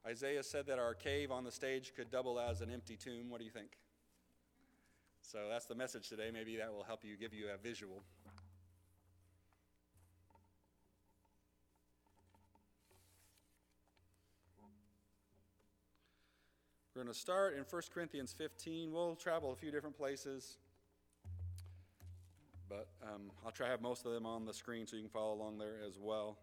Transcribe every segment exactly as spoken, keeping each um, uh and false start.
Isaiah said that our cave on the stage could double as an empty tomb. What do you think? So that's the message today. Maybe that will help you, give you a visual. We're going to start in First Corinthians fifteen. We'll travel a few different places, but um, I'll try to have most of them on the screen so you can follow along there as well.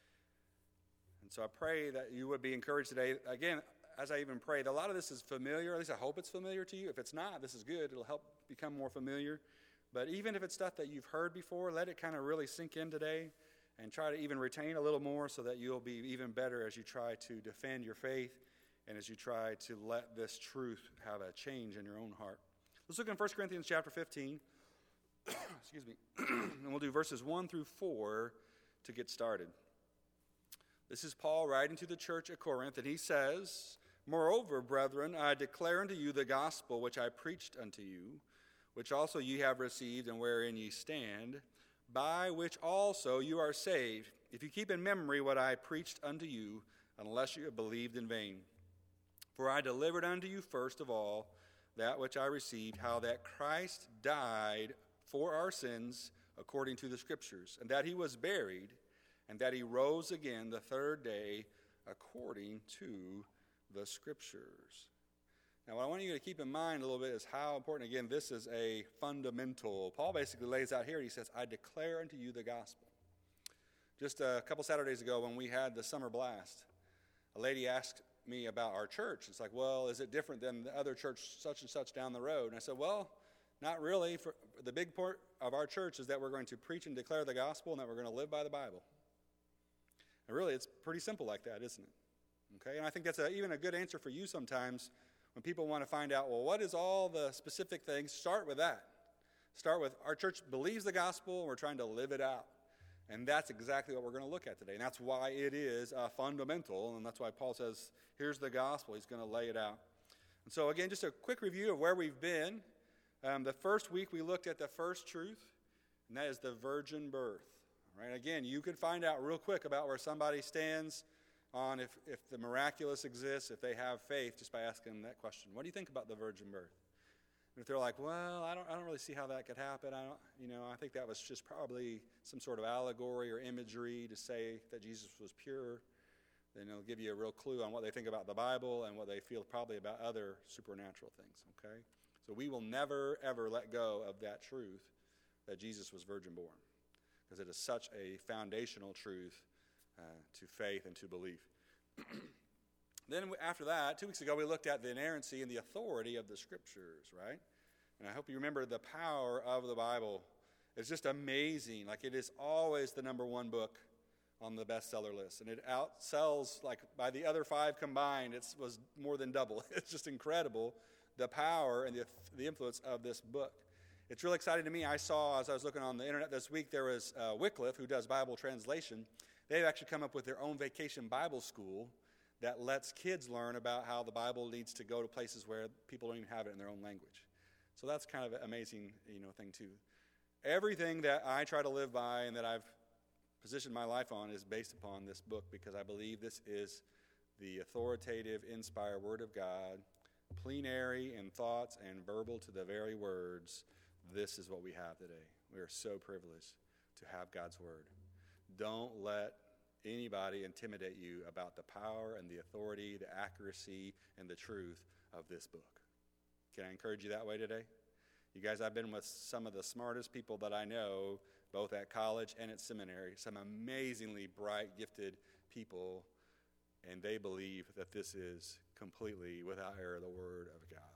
And so I pray that you would be encouraged today. Again, as I even prayed, a lot of this is familiar. At least I hope it's familiar to you. If it's not, this is good. It'll help become more familiar. But even if it's stuff that you've heard before, let it kind of really sink in today and try to even retain a little more so that you'll be even better as you try to defend your faith and as you try to let this truth have a change in your own heart. Let's look in First Corinthians chapter fifteen. Excuse me. And we'll do verses one through four to get started. This is Paul writing to the church at Corinth, and he says, "Moreover, brethren, I declare unto you the gospel which I preached unto you, which also ye have received, and wherein ye stand, by which also you are saved, if you keep in memory what I preached unto you, unless you have believed in vain. For I delivered unto you first of all that which I received, how that Christ died for our sins according to the Scriptures, and that he was buried, and that he rose again the third day according to the Scriptures." Now, what I want you to keep in mind a little bit is how important, again, this is a fundamental. Paul basically lays out here, and he says, "I declare unto you the gospel." Just a couple Saturdays ago when we had the summer blast, a lady asked me about our church. It's like, well, is it different than the other church such and such down the road? And I said, well, not really. For the big part of our church is that we're going to preach and declare the gospel and that we're going to live by the Bible. And really, it's pretty simple like that, isn't it? Okay, and I think that's a, even a good answer for you sometimes when people want to find out, well, what is all the specific things? Start with that. Start with our church believes the gospel, and we're trying to live it out. And that's exactly what we're going to look at today. And that's why it is uh, fundamental, and that's why Paul says, here's the gospel. He's going to lay it out. And so, again, just a quick review of where we've been. Um, the first week we looked at the first truth, and that is the virgin birth. Right? Again, you can find out real quick about where somebody stands on if, if the miraculous exists, if they have faith, just by asking them that question. What do you think about the virgin birth? And if they're like, well, I don't I don't really see how that could happen. I don't, you know, I think that was just probably some sort of allegory or imagery to say that Jesus was pure. Then it'll give you a real clue on what they think about the Bible and what they feel probably about other supernatural things, okay? So we will never, ever let go of that truth that Jesus was virgin born, because it is such a foundational truth uh, to faith and to belief. Then after that, two weeks ago, we looked at the inerrancy and the authority of the Scriptures, right? And I hope you remember the power of the Bible. It's just amazing. Like, it is always the number one book on the bestseller list. And it outsells, like, by the other five combined, it was more than double. It's just incredible, the power and the, the influence of this book. It's really exciting to me. I saw, as I was looking on the internet this week, there was uh, Wycliffe, who does Bible translation. They've actually come up with their own vacation Bible school that lets kids learn about how the Bible needs to go to places where people don't even have it in their own language. So that's kind of an amazing, you know, thing too. Everything that I try to live by and that I've positioned my life on is based upon this book, because I believe this is the authoritative, inspired Word of God, plenary in thoughts and verbal to the very words. This is what we have today. We are so privileged to have God's Word. Don't let anybody intimidate you about the power and the authority, the accuracy, and the truth of this book. Can I encourage you that way today? You guys, I've been with some of the smartest people that I know, both at college and at seminary, some amazingly bright, gifted people, and they believe that this is completely, without error, the Word of God.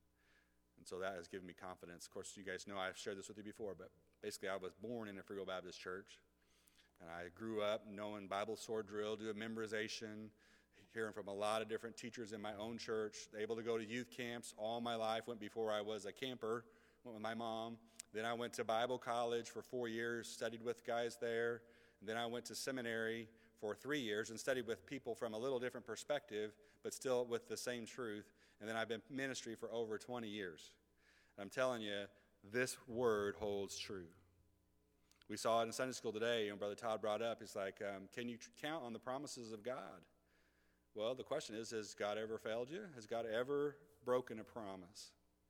And so that has given me confidence. Of course, you guys know I've shared this with you before, but basically I was born in a Free Will Baptist church. And I grew up knowing Bible sword drill, doing memorization, hearing from a lot of different teachers in my own church, able to go to youth camps all my life. Went before I was a camper, went with my mom. Then I went to Bible college for four years, studied with guys there. And then I went to seminary for three years and studied with people from a little different perspective, but still with the same truth. And then I've been in ministry for over twenty years. And I'm telling you, this word holds true. We saw it in Sunday school today, and Brother Todd brought up, he's like, um, can you count on the promises of God? Well, the question is, has God ever failed you? Has God ever broken a promise?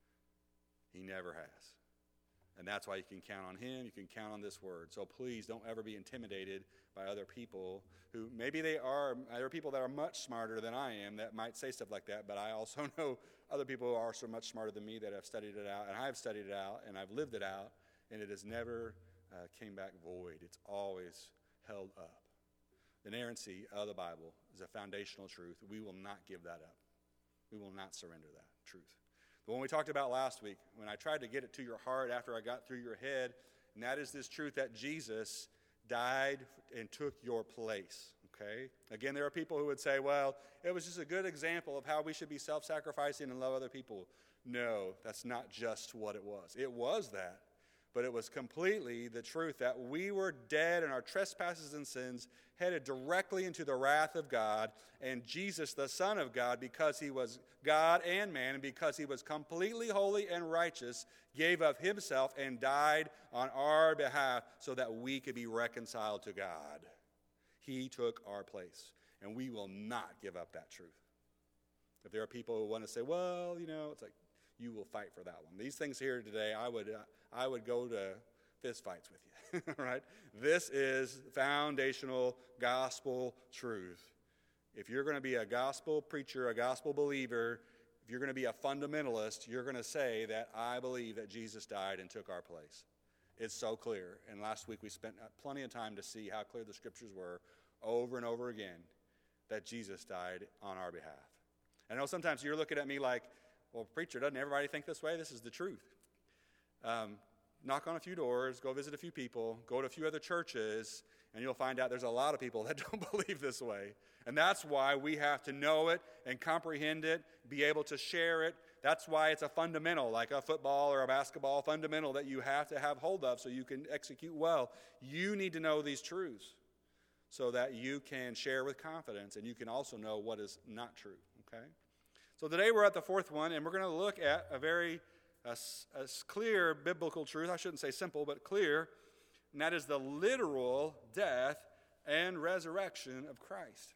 He never has. And that's why you can count on him. You can count on this word. So please don't ever be intimidated by other people who maybe they are, there are people that are much smarter than I am that might say stuff like that, but I also know other people who are so much smarter than me that have studied it out, and I've studied it out, and I've lived it out, and it has never uh, came back void. It's always held up. The inerrancy of the Bible is a foundational truth. We will not give that up. We will not surrender that truth. The one we talked about last week, when I tried to get it to your heart after I got through your head, and that is this truth that Jesus died and took your place, okay? Again, there are people who would say, well, it was just a good example of how we should be self-sacrificing and love other people. No, that's not just what it was. It was that, but it was completely the truth that we were dead in our trespasses and sins, headed directly into the wrath of God, and Jesus, the Son of God, because he was God and man, and because he was completely holy and righteous, gave of himself and died on our behalf so that we could be reconciled to God. He took our place, and we will not give up that truth. If there are people who want to say, well, you know, it's like, you will fight for that one. These things here today, I would, uh, I would go to fist fights with you, right? This is foundational gospel truth. If you're going to be a gospel preacher, a gospel believer, if you're going to be a fundamentalist, you're going to say that I believe that Jesus died and took our place. It's so clear. And last week we spent plenty of time to see how clear the scriptures were over and over again that Jesus died on our behalf. I know sometimes you're looking at me like, well, preacher, doesn't everybody think this way? This is the truth. Um, knock on a few doors, go visit a few people, go to a few other churches, and you'll find out there's a lot of people that don't believe this way. And that's why we have to know it and comprehend it, be able to share it. That's why it's a fundamental, like a football or a basketball fundamental that you have to have hold of so you can execute well. You need to know these truths so that you can share with confidence, and you can also know what is not true, okay? So today we're at the fourth one, and we're going to look at a very a, a clear biblical truth. I shouldn't say simple, but clear, and that is the literal death and resurrection of Christ.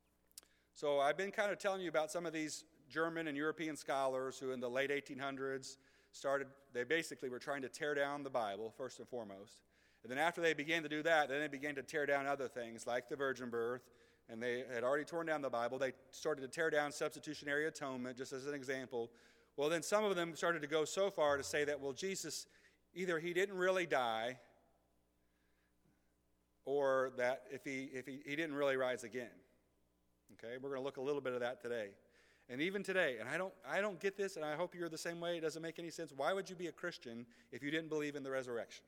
So I've been kind of telling you about some of these German and European scholars who in the late eighteen hundreds started, they basically were trying to tear down the Bible, first and foremost. And then after they began to do that, then they began to tear down other things like the virgin birth. And they had already torn down the Bible. They started to tear down substitutionary atonement, just as an example. Well, then some of them started to go so far to say that, well, Jesus, either he didn't really die, or that if he if he, he didn't really rise again. Okay, we're going to look a little bit of that today. And even today, and I don't I don't get this, and I hope you're the same way. It doesn't make any sense. Why would you be a Christian if you didn't believe in the resurrection?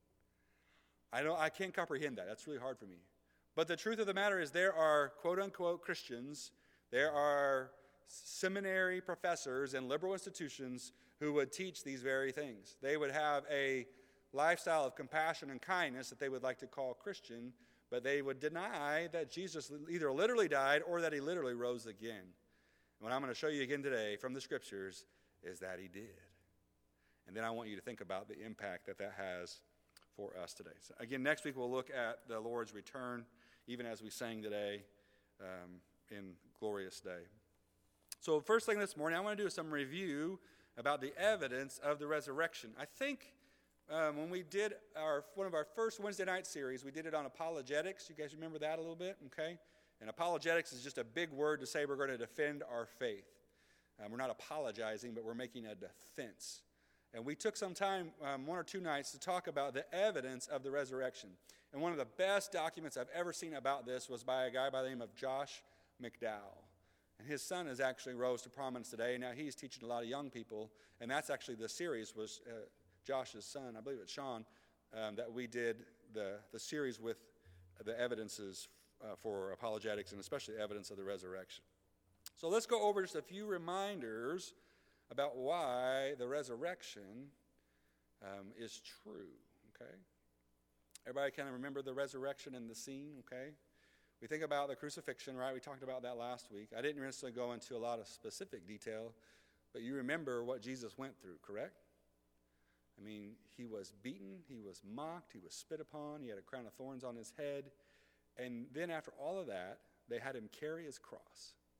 I don't I can't comprehend that. That's really hard for me. But the truth of the matter is there are quote-unquote Christians, there are seminary professors in liberal institutions who would teach these very things. They would have a lifestyle of compassion and kindness that they would like to call Christian, but they would deny that Jesus either literally died or that he literally rose again. And what I'm going to show you again today from the scriptures is that he did. And then I want you to think about the impact that that has for us today. So again, next week we'll look at the Lord's return, even as we sang today um, in Glorious Day. So first thing this morning, I want to do some review about the evidence of the resurrection. I think um, when we did our one of our first Wednesday night series, we did it on apologetics. You guys remember that a little bit? Okay. And apologetics is just a big word to say we're going to defend our faith. Um, we're not apologizing, but we're making a defense. And we took some time, um, one or two nights, to talk about the evidence of the resurrection. And one of the best documents I've ever seen about this was by a guy by the name of Josh McDowell. And his son has actually rose to prominence today. Now he's teaching a lot of young people. And that's actually the series was uh, Josh's son, I believe it's Sean, um, that we did the, the series with the evidences uh, for apologetics and especially evidence of the resurrection. So let's go over just a few reminders about why the resurrection um, is true, okay? Everybody kind of remember the resurrection and the scene, okay? We think about the crucifixion, right? We talked about that last week. I didn't necessarily go into a lot of specific detail, but you remember what Jesus went through, correct? I mean, he was beaten, he was mocked, he was spit upon, he had a crown of thorns on his head, and then after all of that, they had him carry his cross.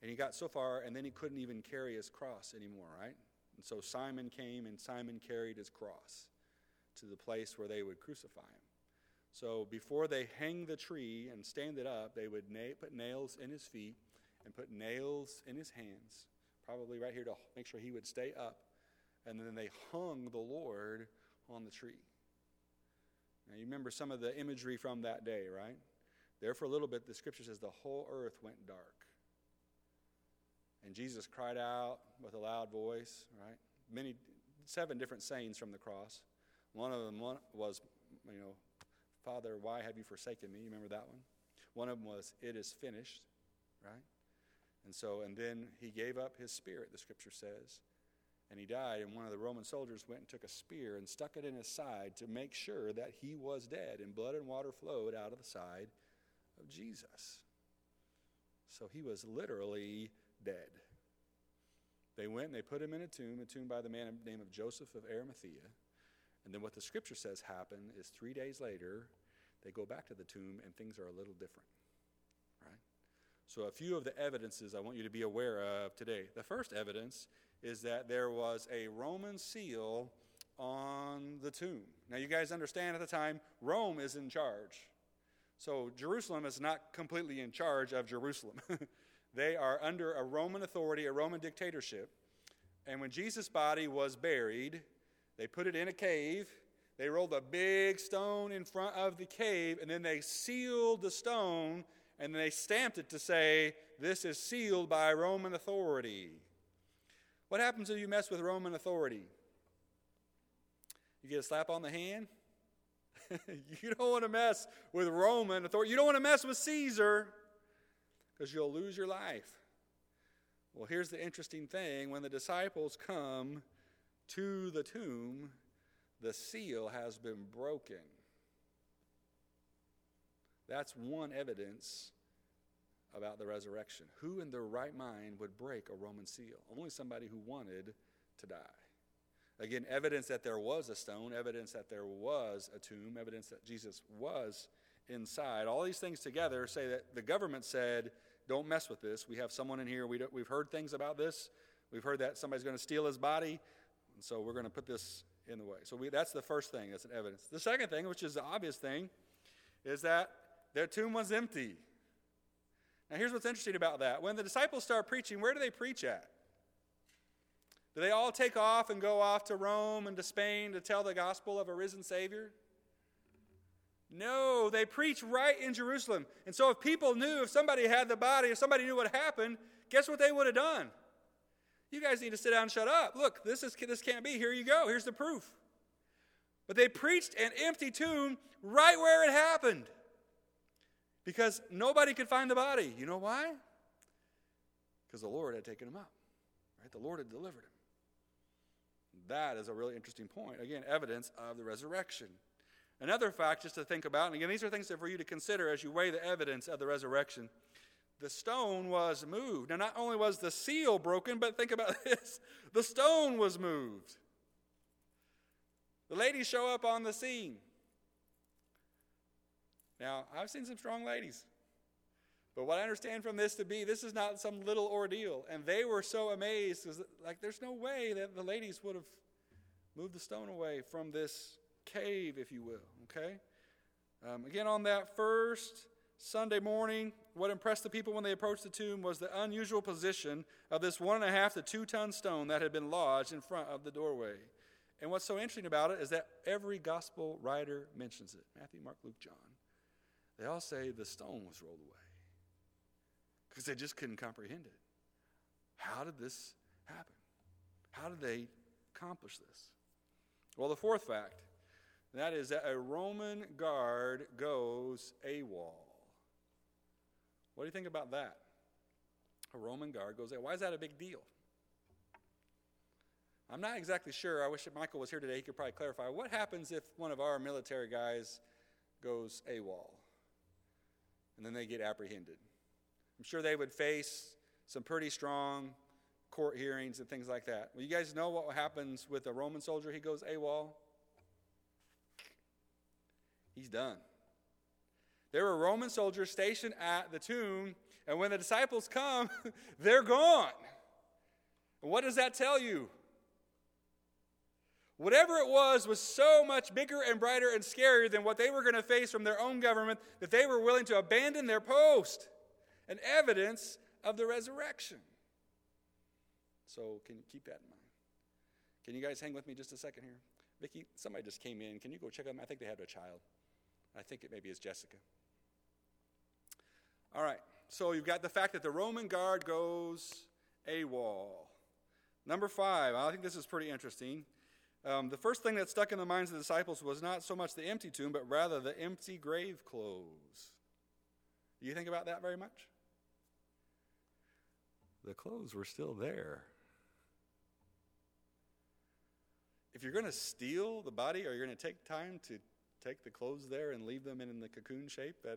And he got so far, and then he couldn't even carry his cross anymore, right? And so Simon came, and Simon carried his cross to the place where they would crucify him. So before they hang the tree and stand it up, they would na- put nails in his feet and put nails in his hands, probably right here to make sure he would stay up. And then they hung the Lord on the tree. Now you remember some of the imagery from that day, right? There for a little bit, the scripture says the whole earth went dark. And Jesus cried out with a loud voice, right? Many, seven different sayings from the cross. One of them one was, you know, Father, why have you forsaken me? You remember that one? One of them was, it is finished, right? And so, and then he gave up his spirit, the scripture says, and he died. And one of the Roman soldiers went and took a spear and stuck it in his side to make sure that he was dead. And blood and water flowed out of the side of Jesus. So he was literally dead. They went and they put him in a tomb, a tomb by the man named of Joseph of Arimathea. And then what the scripture says happened is three days later, they go back to the tomb and things are a little different, right? So a few of the evidences I want you to be aware of today. The first evidence is that there was a Roman seal on the tomb. Now you guys understand at the time, Rome is in charge. So Jerusalem is not completely in charge of Jerusalem. They are under a Roman authority, a Roman dictatorship. And when Jesus' body was buried, they put it in a cave. They rolled a big stone in front of the cave, and then they sealed the stone, and then they stamped it to say, this is sealed by Roman authority. What happens if you mess with Roman authority? You get a slap on the hand? You don't want to mess with Roman authority. You don't want to mess with Caesar, because you'll lose your life. Well, here's the interesting thing. When the disciples come to the tomb, the seal has been broken. That's one evidence about the resurrection. Who in their right mind would break a Roman seal? Only somebody who wanted to die. Again, evidence that there was a stone, evidence that there was a tomb, evidence that Jesus was inside. All these things together say that the government said, don't mess with this. We have someone in here, we don't, we've heard things about this. We've heard that somebody's going to steal his body, and so we're going to put this in the way. So we, that's the first thing, that's an evidence. The second thing, which is the obvious thing, is that their tomb was empty. Now here's what's interesting about that. When the disciples start preaching, where do they preach at? Do they all take off and go off to Rome and to Spain to tell the gospel of a risen Savior? No, they preach right in Jerusalem. And so if people knew, if somebody had the body, if somebody knew what happened, guess what they would have done? You guys need to sit down and shut up. Look, this is this can't be. Here you go. Here's the proof. But they preached an empty tomb right where it happened, because nobody could find the body. You know why? Because the Lord had taken him up. Right? The Lord had delivered him. That is a really interesting point. Again, evidence of the resurrection. Another fact just to think about, and again, these are things for you to consider as you weigh the evidence of the resurrection. The stone was moved. Now, not only was the seal broken, but think about this. The stone was moved. The ladies show up on the scene. Now, I've seen some strong ladies. But what I understand from this to be, this is not some little ordeal. And they were so amazed, because like, there's no way that the ladies would have moved the stone away from this cave, if you will, okay? Um, again, on that first Sunday morning, what impressed the people when they approached the tomb was the unusual position of this one and a half to two ton stone that had been lodged in front of the doorway. And what's so interesting about it is that every gospel writer mentions it. Matthew, Mark, Luke, John. They all say the stone was rolled away, because they just couldn't comprehend it. How did this happen? How did they accomplish this? Well, the fourth fact, and that is that a Roman guard goes AWOL. What do you think about that? A Roman guard goes AWOL. Why is that a big deal? I'm not exactly sure. I wish that Michael was here today. He could probably clarify. What happens if one of our military guys goes AWOL and then they get apprehended? I'm sure they would face some pretty strong court hearings and things like that. Well, you guys know what happens with a Roman soldier? He goes AWOL. He's done. There were Roman soldiers stationed at the tomb, And when the disciples come, they're gone. And what does that tell you? Whatever it was was so much bigger and brighter and scarier than what they were going to face from their own government that they were willing to abandon their post. An evidence of the resurrection. So can you keep that in mind? Can you guys hang with me just a second here? Vicki, somebody just came in. Can you go check on them? I think they had a child. I think it maybe is Jessica. All right. So you've got the fact that the Roman guard goes AWOL. Number five, I think this is pretty interesting. Um, the first thing that stuck in the minds of the disciples was not so much the empty tomb, but rather the empty grave clothes. Do you think about that very much? The clothes were still there. If you're going to steal the body, are you going to take time to take the clothes there and leave them in the cocoon shape? That,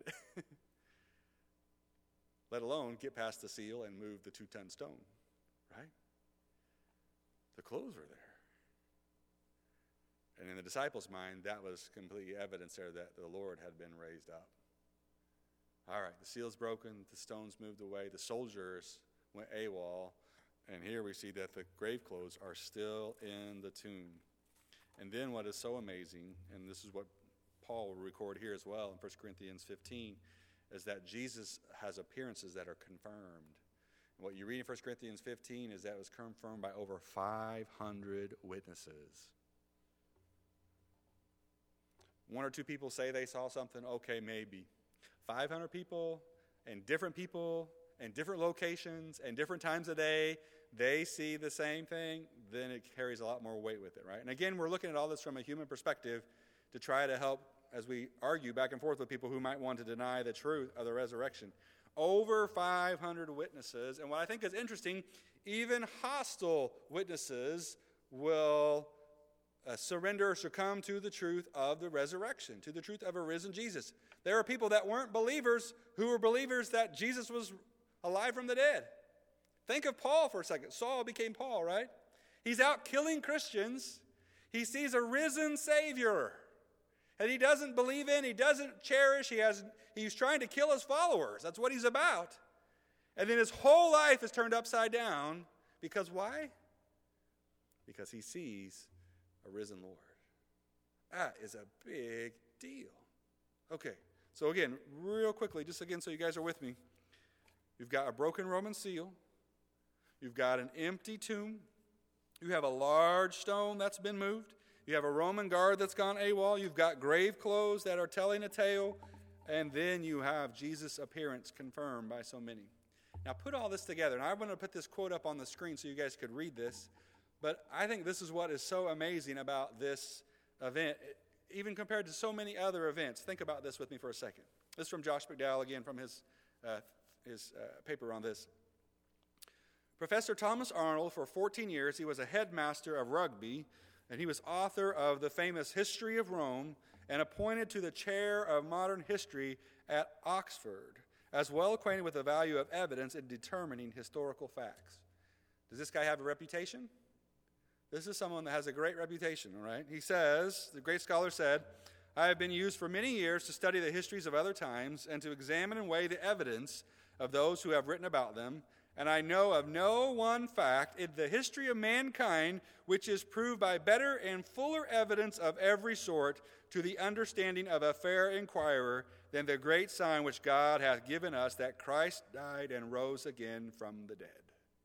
let alone get past the seal and move the two-ton stone, right? The clothes were there. And in the disciples' mind, that was complete evidence there that the Lord had been raised up. All right, the seal's broken, the stones moved away, the soldiers went AWOL, and here we see that the grave clothes are still in the tomb. And then what is so amazing, and this is what Paul will record here as well in First Corinthians fifteen, is that Jesus has appearances that are confirmed. And what you read in First Corinthians fifteen is that it was confirmed by over five hundred witnesses. One or two people say they saw something, okay, maybe. five hundred people and different people and different locations and different times of day, they see the same thing, then it carries a lot more weight with it, right? And again, we're looking at all this from a human perspective to try to help as we argue back and forth with people who might want to deny the truth of the resurrection. Over five hundred witnesses, and what I think is interesting, even hostile witnesses will uh, surrender or succumb to the truth of the resurrection, to the truth of a risen Jesus. There are people that weren't believers who were believers that Jesus was alive from the dead. Think of Paul for a second. Saul became Paul, right? He's out killing Christians. He sees a risen Savior. And he doesn't believe in, he doesn't cherish, he has, he's trying to kill his followers. That's what he's about. And then his whole life is turned upside down. Because why? Because he sees a risen Lord. That is a big deal. Okay, so again, real quickly, just again so you guys are with me. You've got a broken Roman seal. You've got an empty tomb. You have a large stone that's been moved. You have a Roman guard that's gone AWOL. You've got grave clothes that are telling a tale. And then you have Jesus' appearance confirmed by so many. Now put all this together. And I'm going to put this quote up on the screen so you guys could read this. But I think this is what is so amazing about this event, even compared to so many other events. Think about this with me for a second. This is from Josh McDowell, again, from his, uh, his uh, paper on this. Professor Thomas Arnold, for fourteen years, he was a headmaster of rugby, and he was author of the famous History of Rome and appointed to the chair of modern history at Oxford, as well acquainted with the value of evidence in determining historical facts. Does this guy have a reputation? This is someone that has a great reputation, all right? He says, the great scholar said, I have been used for many years to study the histories of other times and to examine and weigh the evidence of those who have written about them, and I know of no one fact in the history of mankind which is proved by better and fuller evidence of every sort to the understanding of a fair inquirer than the great sign which God hath given us, that Christ died and rose again from the dead.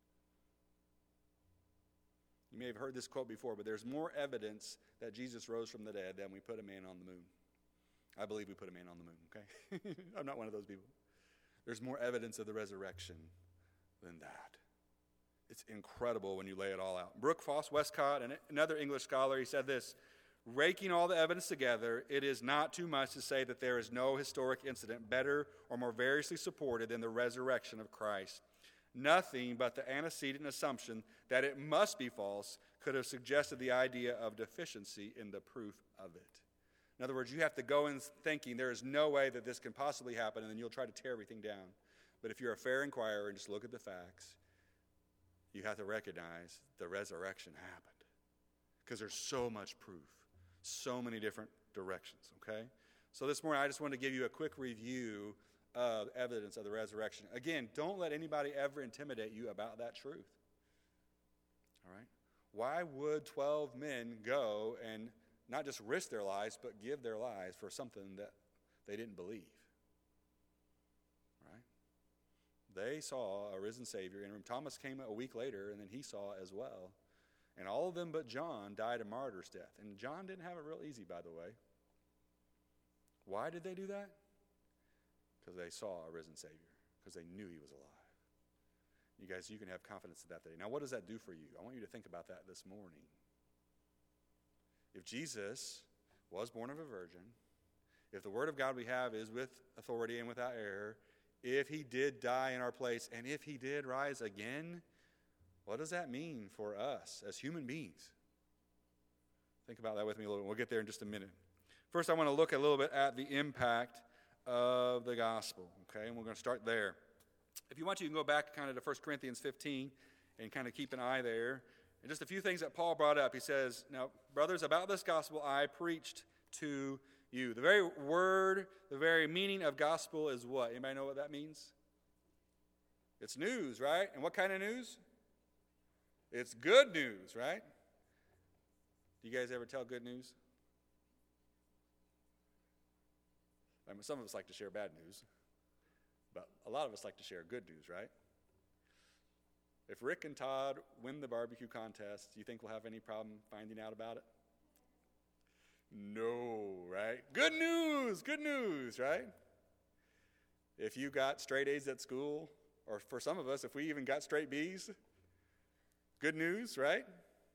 You may have heard this quote before, but there's more evidence that Jesus rose from the dead than we put a man on the moon. I believe we put a man on the moon, okay? I'm not one of those people. There's more evidence of the resurrection than that. It's incredible when you lay it all out. Brooke Foss Westcott, and another English scholar, he said this, raking all the evidence together, it is not too much to say that there is no historic incident better or more variously supported than the resurrection of Christ. Nothing but the antecedent assumption that it must be false could have suggested the idea of deficiency in the proof of it. In other words, you have to go in thinking there is no way that this can possibly happen, and then you'll try to tear everything down. But if you're a fair inquirer and just look at the facts, you have to recognize the resurrection happened. Because there's so much proof, so many different directions, okay? So this morning I just want to give you a quick review of evidence of the resurrection. Again, don't let anybody ever intimidate you about that truth. All right? Why would twelve men go and not just risk their lives, but give their lives for something that they didn't believe? Right? They saw a risen Savior. And Thomas came a week later, and then he saw it as well. And all of them but John died a martyr's death. And John didn't have it real easy, by the way. Why did they do that? Because they saw a risen Savior. Because they knew he was alive. You guys, you can have confidence in that today. Now, what does that do for you? I want you to think about that this morning. If Jesus was born of a virgin, if the word of God we have is with authority and without error, if he did die in our place, and if he did rise again, what does that mean for us as human beings? Think about that with me a little bit. We'll get there in just a minute. First, I want to look a little bit at the impact of the gospel, okay? And we're going to start there. If you want to, you can go back kind of to First Corinthians fifteen and kind of keep an eye there. And just a few things that Paul brought up. He says, now, brothers, about this gospel I preached to you. The very word, the very meaning of gospel is what? Anybody know what that means? It's news, right? And what kind of news? It's good news, right? Do you guys ever tell good news? I mean, some of us like to share bad news, but a lot of us like to share good news, right? If Rick and Todd win the barbecue contest, do you think we'll have any problem finding out about it? No, right? Good news, good news, right? If you got straight A's at school, or for some of us, if we even got straight B's, good news, right?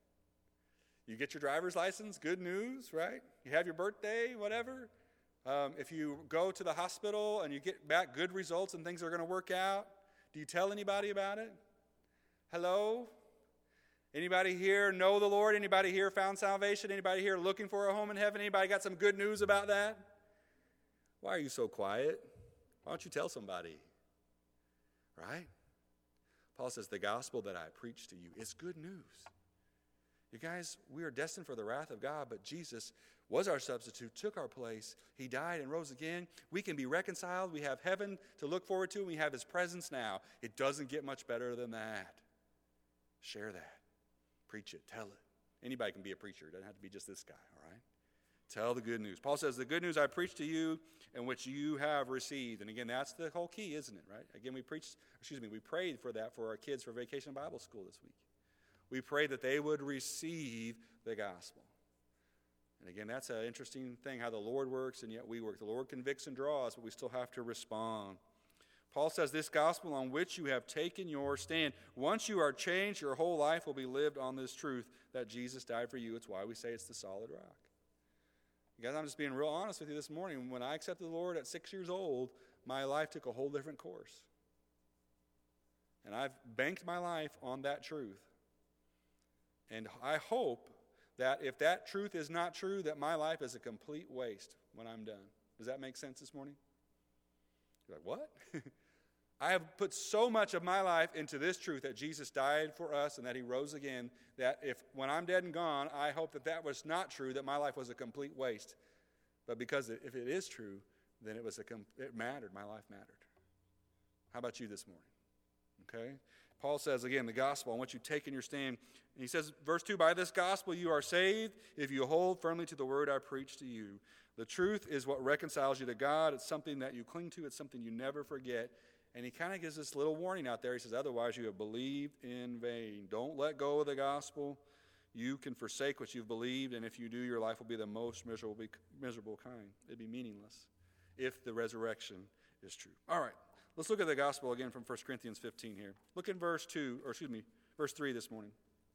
You get your driver's license, good news, right? You have your birthday, whatever. Um, if you go to the hospital and you get back good results and things are going to work out, do you tell anybody about it? Hello? Anybody here know the Lord? Anybody here found salvation? Anybody here looking for a home in heaven? Anybody got some good news about that? Why are you so quiet? Why don't you tell somebody? Right? Paul says, the gospel that I preach to you is good news. You guys, we are destined for the wrath of God, but Jesus was our substitute, took our place. He died and rose again. We can be reconciled. We have heaven to look forward to, and we have his presence now. It doesn't get much better than that. Share that. Preach it. Tell it. Anybody can be a preacher. It doesn't have to be just this guy, all right? Tell the good news. Paul says, the good news I preach to you and which you have received. And again, that's the whole key, isn't it, right? Again, we preached, excuse me, we prayed for that for our kids for Vacation Bible School this week. We prayed that they would receive the gospel. And again, that's an interesting thing, how the Lord works and yet we work. The Lord convicts and draws, but we still have to respond. Paul says, this gospel on which you have taken your stand, once you are changed, your whole life will be lived on this truth that Jesus died for you. It's why we say it's the solid rock. You guys, I'm just being real honest with you this morning. When I accepted the Lord at six years old, my life took a whole different course. And I've banked my life on that truth. And I hope that if that truth is not true, that my life is a complete waste when I'm done. Does that make sense this morning? You're like, what? I have put so much of my life into this truth that Jesus died for us and that he rose again, that if when I'm dead and gone, I hope that that was not true, that my life was a complete waste. But because if it is true, then it was a it mattered. My life mattered. How about you this morning? Okay? Paul says, again, the gospel on which you take in your stand. And he says, verse two, by this gospel you are saved if you hold firmly to the word I preach to you. The truth is what reconciles you to God. It's something that you cling to. It's something you never forget. And he kind of gives this little warning out there. He says, otherwise you have believed in vain. Don't let go of the gospel. You can forsake what you've believed, and if you do, your life will be the most miserable, miserable kind. It'd be meaningless if the resurrection is true. All right. Let's look at the gospel again from First Corinthians fifteen here. Look in verse two, or excuse me, verse three this morning.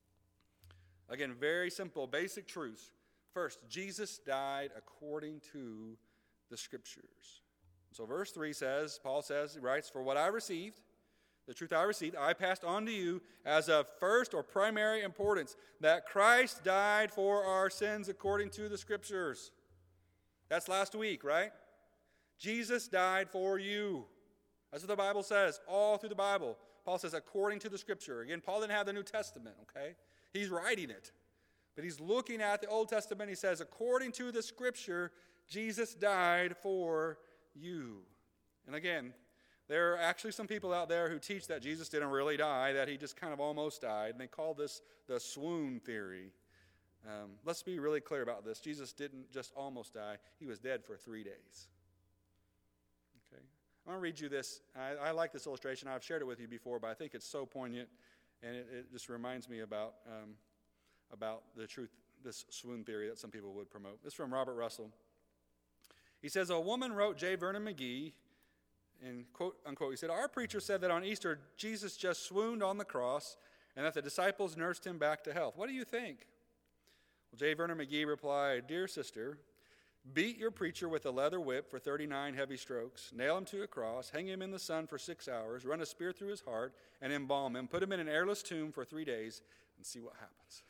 Again, very simple, basic truths. First, Jesus died according to the Scriptures. So verse three says, Paul says, he writes, for what I received, the truth I received, I passed on to you as of first or primary importance, that Christ died for our sins according to the Scriptures. That's last week, right? Jesus died for you. That's what the Bible says, all through the Bible. Paul says, according to the Scripture. Again, Paul didn't have the New Testament, okay? He's writing it. But he's looking at the Old Testament. He says, according to the Scripture, Jesus died for you. And again, there are actually some people out there who teach that Jesus didn't really die, that he just kind of almost died, and they call this the swoon theory. Um, let's be really clear about this. Jesus didn't just almost die. He was dead for three days. Okay, I'm going to read you this. I, I like this illustration. I've shared it with you before, but I think it's so poignant, and it, it just reminds me about, um, about the truth, this swoon theory that some people would promote. This is from Robert Russell. He says, a woman wrote J. Vernon McGee, in quote, unquote, he said, our preacher said that on Easter, Jesus just swooned on the cross and that the disciples nursed him back to health. What do you think? Well, J. Vernon McGee replied, dear sister, beat your preacher with a leather whip for thirty-nine heavy strokes, nail him to a cross, hang him in the sun for six hours, run a spear through his heart, and embalm him, put him in an airless tomb for three days, and see what happens.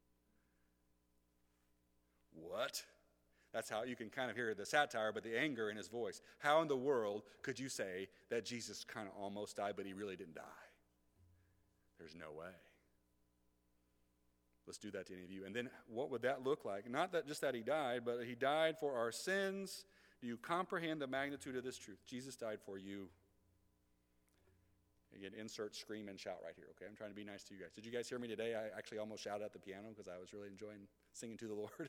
What? That's how you can kind of hear the satire, but the anger in his voice. How in the world could you say that Jesus kind of almost died, but he really didn't die? There's no way. Let's do that to any of you. And then what would that look like? Not that just that he died, but he died for our sins. Do you comprehend the magnitude of this truth? Jesus died for you. Again, insert scream and shout right here, okay? I'm trying to be nice to you guys. Did you guys hear me today? I actually almost shouted at the piano because I was really enjoying singing to the Lord.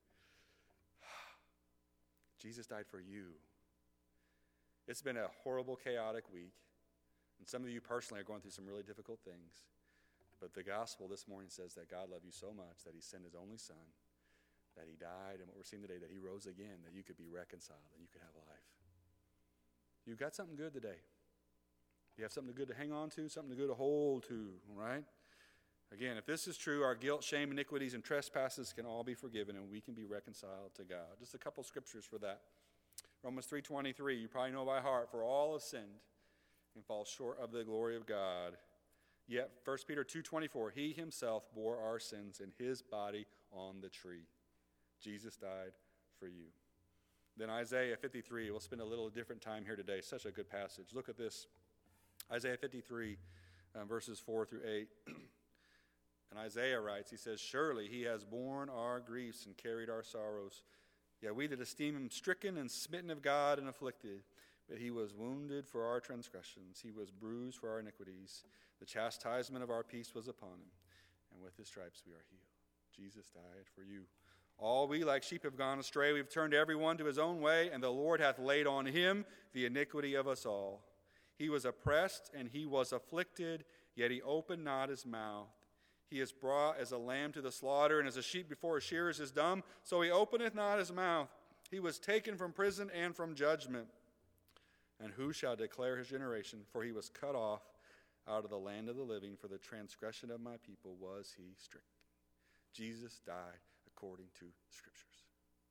Jesus died for you. It's been a horrible, chaotic week. And some of you personally are going through some really difficult things. But the gospel this morning says that God loved you so much that he sent his only son, that he died, and what we're seeing today, that he rose again, that you could be reconciled, that you could have life. You've got something good today. You have something good to hang on to, something good to hold to, right? Again, if this is true, our guilt, shame, iniquities, and trespasses can all be forgiven, and we can be reconciled to God. Just a couple scriptures for that. Romans three twenty-three, you probably know by heart, for all have sinned and fall short of the glory of God. Yet, First Peter two twenty-four, he himself bore our sins in his body on the tree. Jesus died for you. Then Isaiah fifty-three, we'll spend a little different time here today. Such a good passage. Look at this. Isaiah fifty-three, um, verses four through eight. And Isaiah writes, he says, surely he has borne our griefs and carried our sorrows. Yet we that esteem him stricken and smitten of God and afflicted. But he was wounded for our transgressions. He was bruised for our iniquities. The chastisement of our peace was upon him. And with his stripes we are healed. Jesus died for you. All we like sheep have gone astray. We've turned every one to his own way. And the Lord hath laid on him the iniquity of us all. He was oppressed and he was afflicted. Yet he opened not his mouth. He is brought as a lamb to the slaughter, and as a sheep before his shearers is dumb, so he openeth not his mouth. He was taken from prison and from judgment. And who shall declare his generation? For he was cut off out of the land of the living. For the transgression of my people was he stricken. Jesus died according to Scriptures.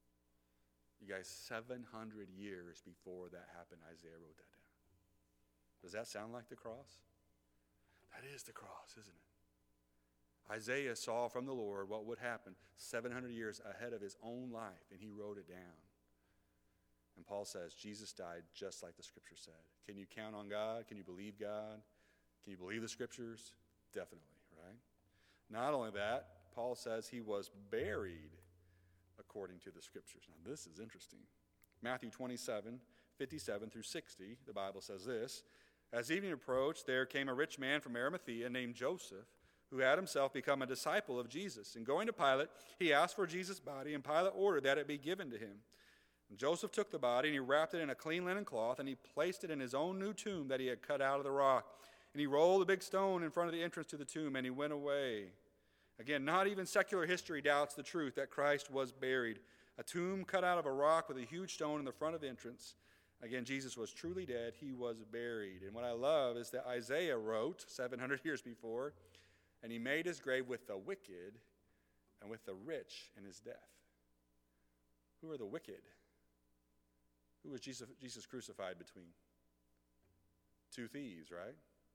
You guys, seven hundred years before that happened, Isaiah wrote that down. Does that sound like the cross? That is the cross, isn't it? Isaiah saw from the Lord what would happen seven hundred years ahead of his own life, and he wrote it down. And Paul says, Jesus died just like the Scripture said. Can you count on God? Can you believe God? Can you believe the Scriptures? Definitely, right? Not only that, Paul says he was buried according to the Scriptures. Now, this is interesting. Matthew twenty-seven, fifty-seven through sixty, the Bible says this, as evening approached, there came a rich man from Arimathea named Joseph, who had himself become a disciple of Jesus. And going to Pilate, he asked for Jesus' body, and Pilate ordered that it be given to him. And Joseph took the body, and he wrapped it in a clean linen cloth, and he placed it in his own new tomb that he had cut out of the rock. And he rolled a big stone in front of the entrance to the tomb, and he went away. Again, not even secular history doubts the truth that Christ was buried. A tomb cut out of a rock with a huge stone in the front of the entrance. Again, Jesus was truly dead. He was buried. And what I love is that Isaiah wrote seven hundred years before, and he made his grave with the wicked and with the rich in his death. Who are the wicked? Who was Jesus, Jesus crucified between? Two thieves, right?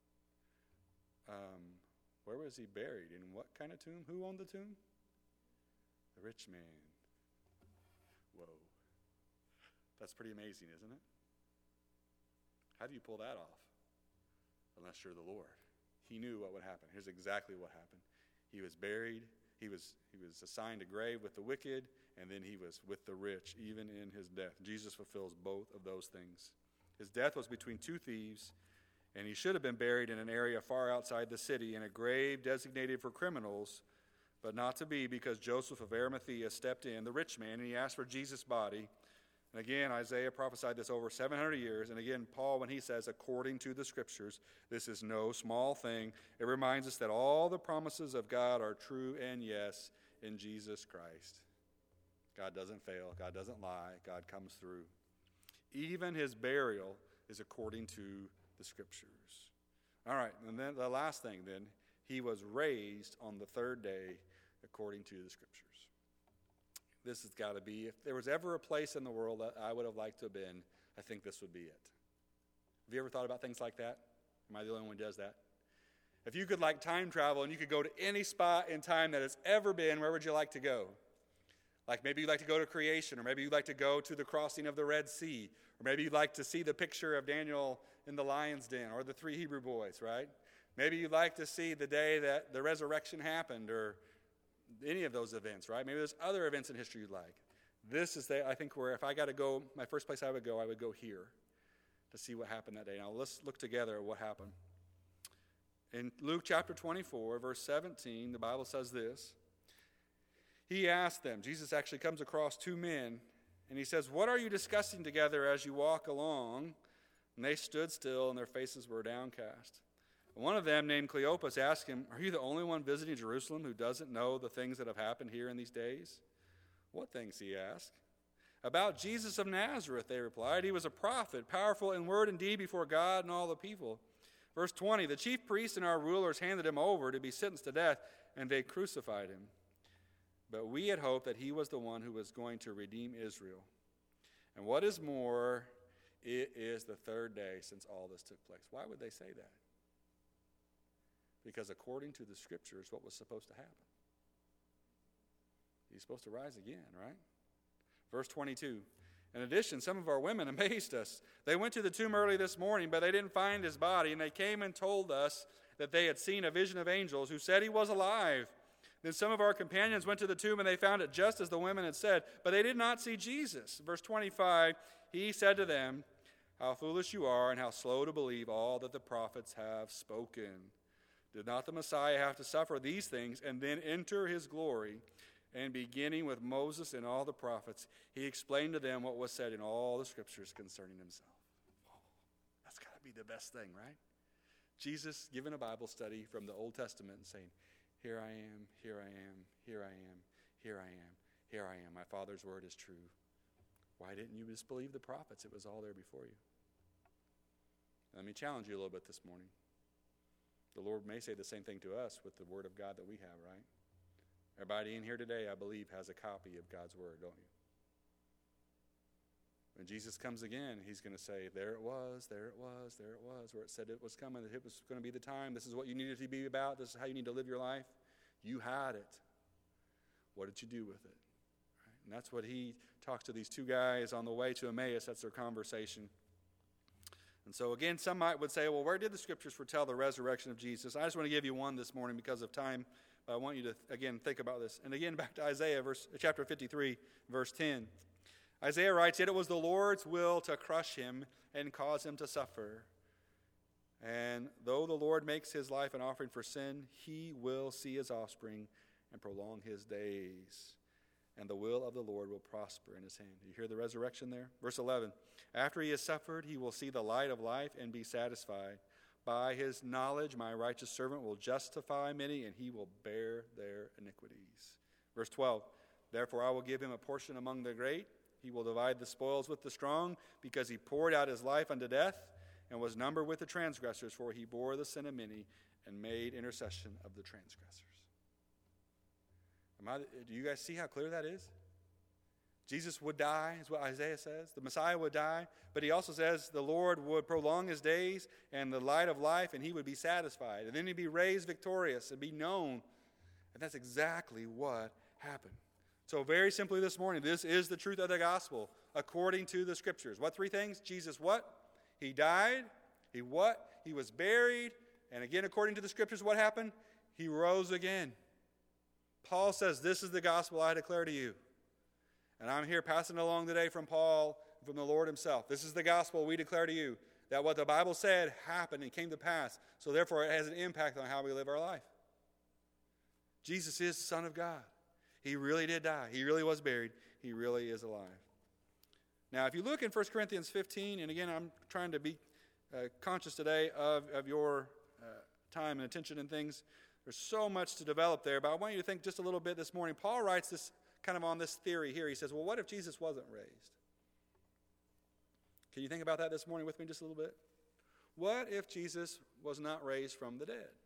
Um, where was he buried? In what kind of tomb? Who owned the tomb? The rich man. Whoa. That's pretty amazing, isn't it? How do you pull that off? Unless you're the Lord. He knew what would happen. Here's exactly what happened. He was buried. He was, he was assigned a grave with the wicked, and then he was with the rich, even in his death. Jesus fulfills both of those things. His death was between two thieves, and he should have been buried in an area far outside the city in a grave designated for criminals, but not to be, because Joseph of Arimathea stepped in, the rich man, and he asked for Jesus' body. And again, Isaiah prophesied this over seven hundred years. And again, Paul, when he says, according to the Scriptures, this is no small thing. It reminds us that all the promises of God are true and yes in Jesus Christ. God doesn't fail. God doesn't lie. God comes through. Even his burial is according to the Scriptures. All right, and then the last thing then, he was raised on the third day according to the Scriptures. This has got to be, if there was ever a place in the world that I would have liked to have been, I think this would be it. Have you ever thought about things like that? Am I the only one who does that? If you could like time travel and you could go to any spot in time that has ever been, where would you like to go? Like maybe you'd like to go to creation, or maybe you'd like to go to the crossing of the Red Sea, or maybe you'd like to see the picture of Daniel in the lion's den, or the three Hebrew boys, right? Maybe you'd like to see the day that the resurrection happened, or any of those events, right? Maybe there's other events in history you'd like. This is, the, I think, where if I got to go, my first place I would go, I would go here to see what happened that day. Now, let's look together at what happened. In Luke chapter twenty-four, verse seventeen, the Bible says this. He asked them, Jesus actually comes across two men, and he says, what are you discussing together as you walk along? And they stood still, and their faces were downcast. One of them, named Cleopas, asked him, are you the only one visiting Jerusalem who doesn't know the things that have happened here in these days? What things, he asked. About Jesus of Nazareth, they replied. He was a prophet, powerful in word and deed before God and all the people. Verse twenty, the chief priests and our rulers handed him over to be sentenced to death, and they crucified him. But we had hoped that he was the one who was going to redeem Israel. And what is more, it is the third day since all this took place. Why would they say that? Because according to the Scriptures, what was supposed to happen? He's supposed to rise again, right? Verse twenty-two. In addition, some of our women amazed us. They went to the tomb early this morning, but they didn't find his body, and they came and told us that they had seen a vision of angels who said he was alive. Then some of our companions went to the tomb, and they found it just as the women had said, but they did not see Jesus. Verse twenty-five, he said to them, how foolish you are, and how slow to believe all that the prophets have spoken. Did not the Messiah have to suffer these things and then enter his glory? And beginning with Moses and all the prophets, he explained to them what was said in all the Scriptures concerning himself. Whoa, that's got to be the best thing, right? Jesus giving a Bible study from the Old Testament and saying, here I am, here I am, here I am, here I am, here I am. My Father's word is true. Why didn't you disbelieve the prophets? It was all there before you. Let me challenge you a little bit this morning. The Lord may say the same thing to us with the word of God that we have, right? Everybody in here today, I believe, has a copy of God's word, don't you? When Jesus comes again, he's going to say, there it was, there it was, there it was, where it said it was coming, that it was going to be the time. This is what you needed to be about. This is how you need to live your life. You had it. What did you do with it? Right? And that's what he talks to these two guys on the way to Emmaus. That's their conversation. And so again, some might would say, well, where did the Scriptures foretell the resurrection of Jesus? I just want to give you one this morning because of time. But I want you to, again, think about this. And again, back to Isaiah, verse, chapter fifty-three, verse ten. Isaiah writes, yet it was the Lord's will to crush him and cause him to suffer. And though the Lord makes his life an offering for sin, he will see his offspring and prolong his days. And the will of the Lord will prosper in his hand. Do you hear the resurrection there? Verse eleven. After he has suffered, he will see the light of life and be satisfied. By his knowledge, my righteous servant will justify many, and he will bear their iniquities. Verse twelve. Therefore I will give him a portion among the great. He will divide the spoils with the strong, because he poured out his life unto death and was numbered with the transgressors, for he bore the sin of many and made intercession of the transgressors. Am I, do you guys see how clear that is? Jesus would die, is what Isaiah says. The Messiah would die, but he also says the Lord would prolong his days and the light of life, and he would be satisfied. And then he'd be raised victorious and be known. And that's exactly what happened. So very simply this morning, this is the truth of the gospel according to the Scriptures. What three things? Jesus what? He died. He what? He was buried. And again, according to the Scriptures, what happened? He rose again. Paul says, this is the gospel I declare to you. And I'm here passing along today from Paul from the Lord himself. This is the gospel we declare to you, that what the Bible said happened and came to pass. So therefore it has an impact on how we live our life. Jesus is the Son of God. He really did die. He really was buried. He really is alive. Now, if you look in First Corinthians fifteen, and again, I'm trying to be uh, conscious today of, of your uh, time and attention and things. There's so much to develop there, but I want you to think just a little bit this morning. Paul writes this kind of on this theory here. He says, well, what if Jesus wasn't raised? Can you think about that this morning with me just a little bit? What if Jesus was not raised from the dead?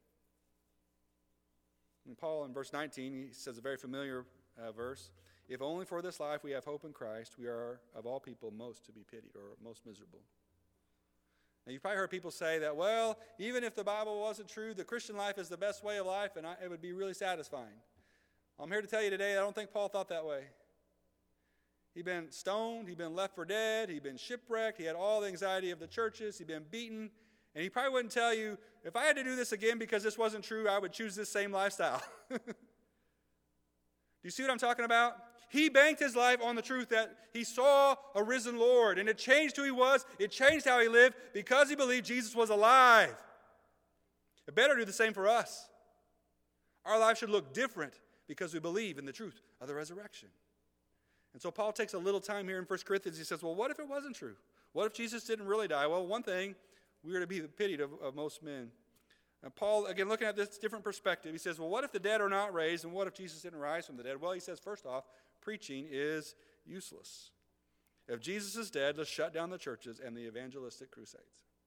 And Paul in verse nineteen, he says a very familiar uh, verse. If only for this life we have hope in Christ, we are of all people most to be pitied or most miserable. Now you've probably heard people say that, well, even if the Bible wasn't true, the Christian life is the best way of life and I, it would be really satisfying. I'm here to tell you today, I don't think Paul thought that way. He'd been stoned, he'd been left for dead, he'd been shipwrecked, he had all the anxiety of the churches, he'd been beaten, and he probably wouldn't tell you, if I had to do this again because this wasn't true, I would choose this same lifestyle. Do you see what I'm talking about? He banked his life on the truth that he saw a risen Lord, and it changed who he was, it changed how he lived, because he believed Jesus was alive. It better do the same for us. Our life should look different because we believe in the truth of the resurrection. And so Paul takes a little time here in First Corinthians. He says, well, what if it wasn't true? What if Jesus didn't really die? Well, one thing, we are to be pitied of, of most men. And Paul, again, looking at this different perspective, he says, well, what if the dead are not raised, and what if Jesus didn't rise from the dead? Well, he says, first off, preaching is useless. If Jesus is dead, let's shut down the churches and the evangelistic crusades.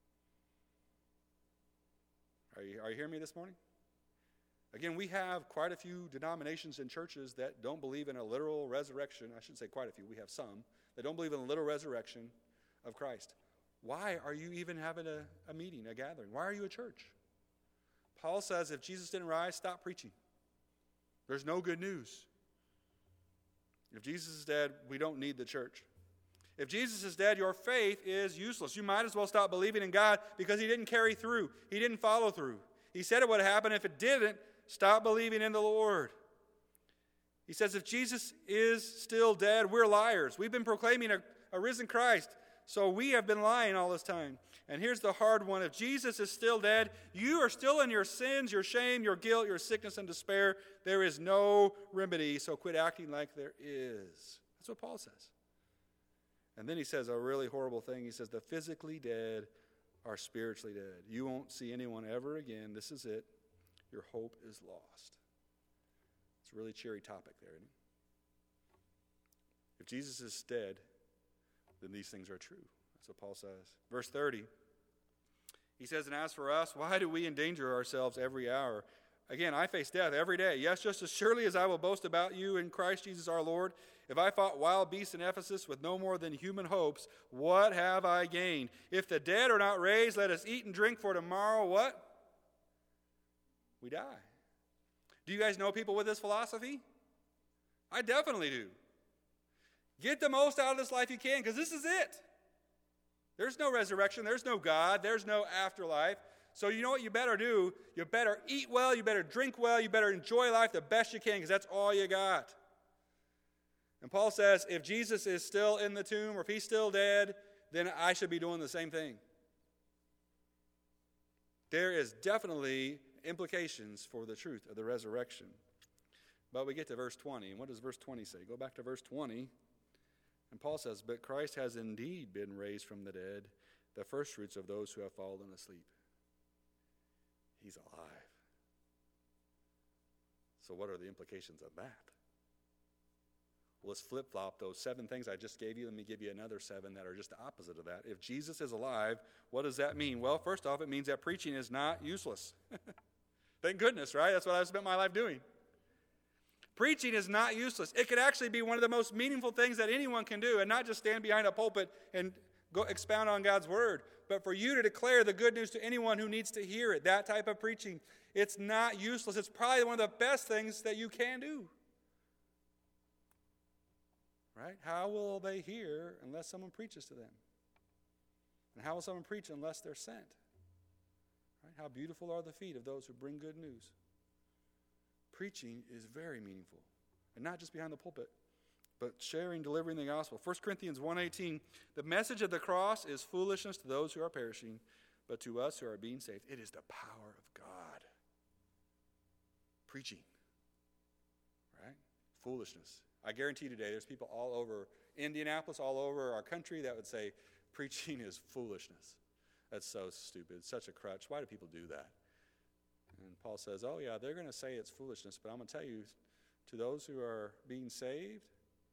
Are you, are you hearing me this morning? Again, we have quite a few denominations and churches that don't believe in a literal resurrection. I shouldn't say quite a few. We have some that don't believe in a literal resurrection of Christ. Why are you even having a, a meeting, a gathering? Why are you a church? Paul says if Jesus didn't rise, stop preaching. There's no good news. If Jesus is dead, we don't need the church. If Jesus is dead, your faith is useless. You might as well stop believing in God because he didn't carry through. He didn't follow through. He said it would happen. If it didn't, stop believing in the Lord. He says if Jesus is still dead, we're liars. We've been proclaiming a, a risen Christ, so we have been lying all this time. And here's the hard one. If Jesus is still dead, you are still in your sins, your shame, your guilt, your sickness and despair. There is no remedy, so quit acting like there is. That's what Paul says. And then he says a really horrible thing. He says the physically dead are spiritually dead. You won't see anyone ever again. This is it. Your hope is lost. It's a really cheery topic there, isn't it? If Jesus is dead, then these things are true. That's what Paul says. Verse thirty, he says, and as for us, why do we endanger ourselves every hour? Again, I face death every day. Yes, just as surely as I will boast about you in Christ Jesus our Lord. If I fought wild beasts in Ephesus with no more than human hopes, what have I gained? If the dead are not raised, let us eat and drink, for tomorrow what? We die. Do you guys know people with this philosophy? I definitely do. Get the most out of this life you can, because this is it. There's no resurrection. There's no God. There's no afterlife. So you know what you better do? You better eat well. You better drink well. You better enjoy life the best you can, because that's all you got. And Paul says, if Jesus is still in the tomb, or if he's still dead, then I should be doing the same thing. There is definitely implications for the truth of the resurrection. But we get to verse twenty, and what does verse twenty say? Go back to verse twenty, and Paul says, but Christ has indeed been raised from the dead, the firstfruits of those who have fallen asleep. He's alive. So what are the implications of that? Well, let's flip-flop those seven things I just gave you. Let me give you another seven that are just the opposite of that. If Jesus is alive, what does that mean? Well, first off, it means that preaching is not useless. Thank goodness, right? That's what I've spent my life doing. Preaching is not useless. It could actually be one of the most meaningful things that anyone can do, and not just stand behind a pulpit and go expound on God's word, but for you to declare the good news to anyone who needs to hear it. That type of preaching, it's not useless. It's probably one of the best things that you can do. Right? How will they hear unless someone preaches to them? And how will someone preach unless they're sent? Right? How beautiful are the feet of those who bring good news. Preaching is very meaningful. And not just behind the pulpit, but sharing, delivering the gospel. First Corinthians one eighteen, the message of the cross is foolishness to those who are perishing, but to us who are being saved, it is the power of God. Preaching, right? Foolishness. I guarantee you today there's people all over Indianapolis, all over our country that would say preaching is foolishness. That's so stupid. It's such a crutch. Why do people do that? And Paul says, oh yeah, they're going to say it's foolishness, but I'm going to tell you, to those who are being saved,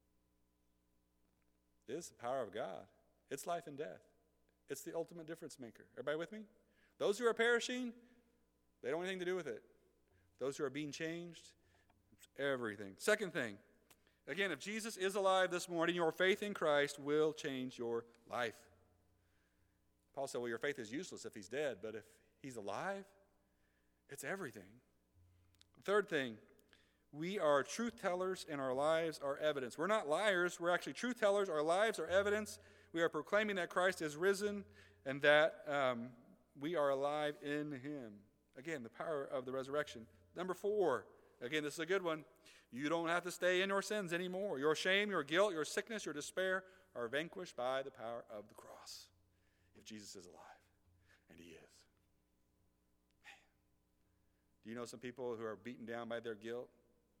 it is the power of God. It's life and death. It's the ultimate difference maker. Everybody with me? Those who are perishing, they don't have anything to do with it. Those who are being changed, everything. Second thing, again, if Jesus is alive this morning, your faith in Christ will change your life. Paul said, well, your faith is useless if he's dead, but if he's alive, it's everything. Third thing, we are truth tellers and our lives are evidence. We're not liars, we're actually truth tellers. Our lives are evidence. We are proclaiming that Christ is risen and that um, we are alive in him. Again, the power of the resurrection. Number four, again, this is a good one. You don't have to stay in your sins anymore. Your shame, your guilt, your sickness, your despair are vanquished by the power of the cross. If Jesus is alive, and he is. Man. Do you know some people who are beaten down by their guilt?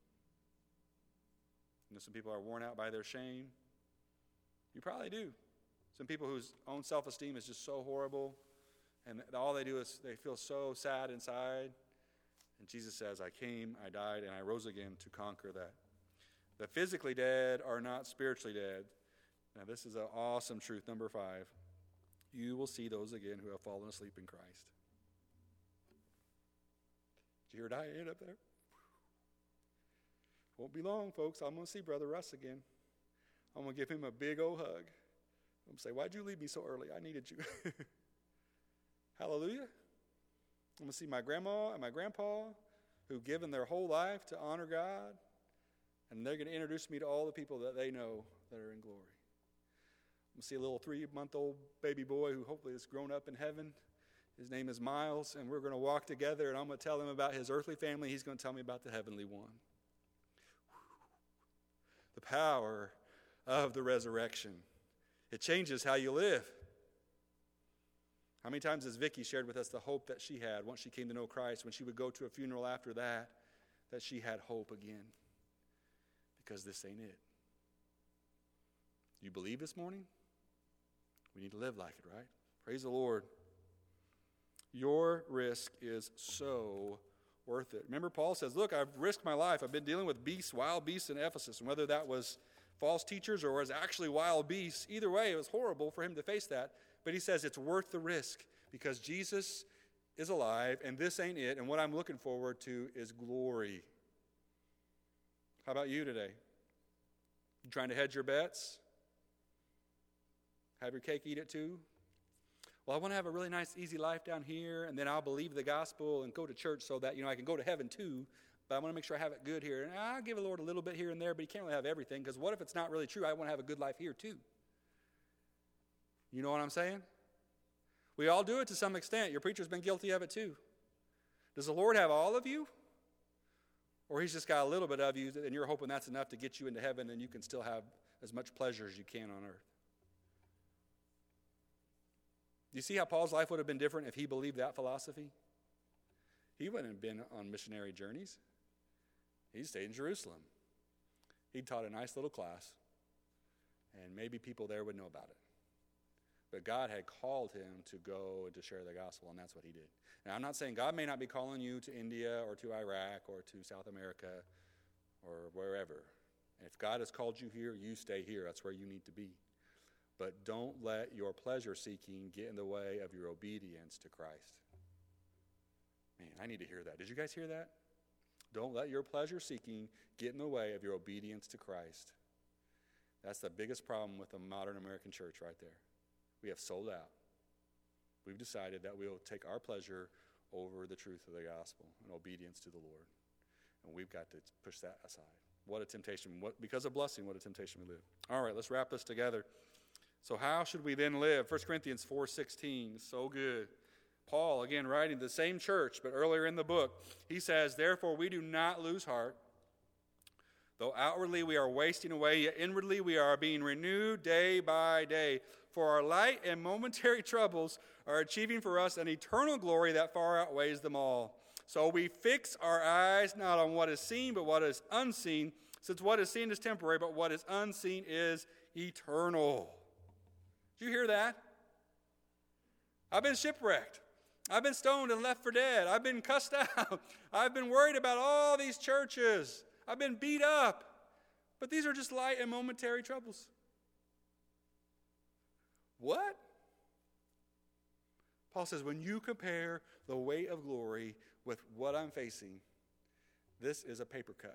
You know some people are worn out by their shame? You probably do. Some people whose own self-esteem is just so horrible, and all they do is they feel so sad inside. And Jesus says, I came, I died, and I rose again to conquer that. The physically dead are not spiritually dead. Now, this is an awesome truth. Number five, you will see those again who have fallen asleep in Christ. Did you hear Diane up there? Won't be long, folks. I'm going to see Brother Russ again. I'm going to give him a big old hug. I'm going to say, why'd you leave me so early? I needed you. Hallelujah. I'm going to see my grandma and my grandpa who've given their whole life to honor God. And they're going to introduce me to all the people that they know that are in glory. I'm going to see a little three-month-old baby boy who hopefully has grown up in heaven. His name is Miles, and we're going to walk together, and I'm going to tell him about his earthly family. He's going to tell me about the heavenly one. The power of the resurrection. It changes how you live. How many times has Vicki shared with us the hope that she had once she came to know Christ, when she would go to a funeral after that, that she had hope again? Because this ain't it. You believe this morning? We need to live like it, right? Praise the Lord. Your risk is so worth it. Remember, Paul says, look, I've risked my life. I've been dealing with beasts, wild beasts in Ephesus. And whether that was false teachers or was actually wild beasts, either way, it was horrible for him to face that. But he says it's worth the risk because Jesus is alive and this ain't it. And what I'm looking forward to is glory. How about you today? You trying to hedge your bets? Have your cake, eat it too? Well, I want to have a really nice, easy life down here, and then I'll believe the gospel and go to church so that, you know, I can go to heaven too, but I want to make sure I have it good here. And I'll give the Lord a little bit here and there, but he can't really have everything, because what if it's not really true? I want to have a good life here too. You know what I'm saying? We all do it to some extent. Your preacher's been guilty of it too. Does the Lord have all of you? Or he's just got a little bit of you, and you're hoping that's enough to get you into heaven, and you can still have as much pleasure as you can on earth? Do you see how Paul's life would have been different if he believed that philosophy? He wouldn't have been on missionary journeys. He stayed in Jerusalem. He taught a nice little class, and maybe people there would know about it. But God had called him to go and to share the gospel, and that's what he did. Now, I'm not saying God may not be calling you to India or to Iraq or to South America or wherever. If God has called you here, you stay here. That's where you need to be. But don't let your pleasure-seeking get in the way of your obedience to Christ. Man, I need to hear that. Did you guys hear that? Don't let your pleasure-seeking get in the way of your obedience to Christ. That's the biggest problem with the modern American church right there. We have sold out. We've decided that we'll take our pleasure over the truth of the gospel and obedience to the Lord. And we've got to push that aside. What a temptation. What, because of blessing, what a temptation we live. All right, let's wrap this together. So how should we then live? First Corinthians four sixteen, so good. Paul, again, writing to the same church, but earlier in the book, he says, therefore we do not lose heart, Though outwardly we are wasting away, yet inwardly we are being renewed day by day. For our light and momentary troubles are achieving for us an eternal glory that far outweighs them all. So we fix our eyes not on what is seen, but what is unseen, since what is seen is temporary, but what is unseen is eternal. Did you hear that? I've been shipwrecked. I've been stoned and left for dead. I've been cussed out. I've been worried about all these churches. I've been beat up. But these are just light and momentary troubles. What? Paul says, when you compare the weight of glory with what I'm facing, this is a paper cut.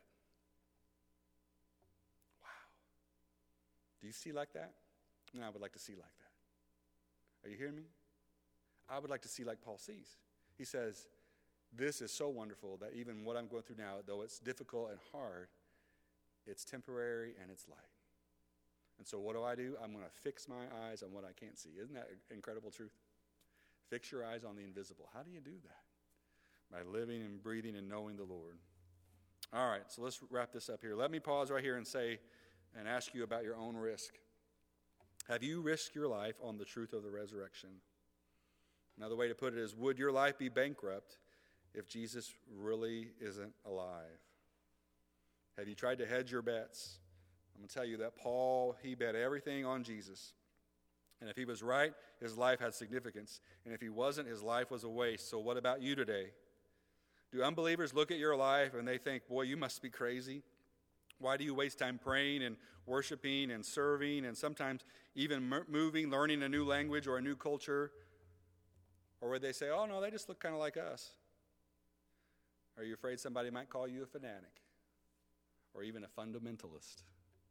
Wow. Do you see like that? No, I would like to see like that. Are you hearing me? I would like to see like Paul sees. He says, this is so wonderful that even what I'm going through now, though it's difficult and hard, it's temporary and it's light. And so what do I do? I'm going to fix my eyes on what I can't see. Isn't that incredible truth? Fix your eyes on the invisible. How do you do that? By living and breathing and knowing the Lord. All right, so let's wrap this up here. Let me pause right here and say and ask you about your own risk. Have you risked your life on the truth of the resurrection? Another way to put it is, would your life be bankrupt if Jesus really isn't alive? Have you tried to hedge your bets? I'm going to tell you that Paul, he bet everything on Jesus. And if he was right, his life had significance. And if he wasn't, his life was a waste. So what about you today? Do unbelievers look at your life and they think, boy, you must be crazy? Why do you waste time praying and worshiping and serving and sometimes even moving, learning a new language or a new culture? Or would they say, oh, no, they just look kind of like us? Are you afraid somebody might call you a fanatic or even a fundamentalist?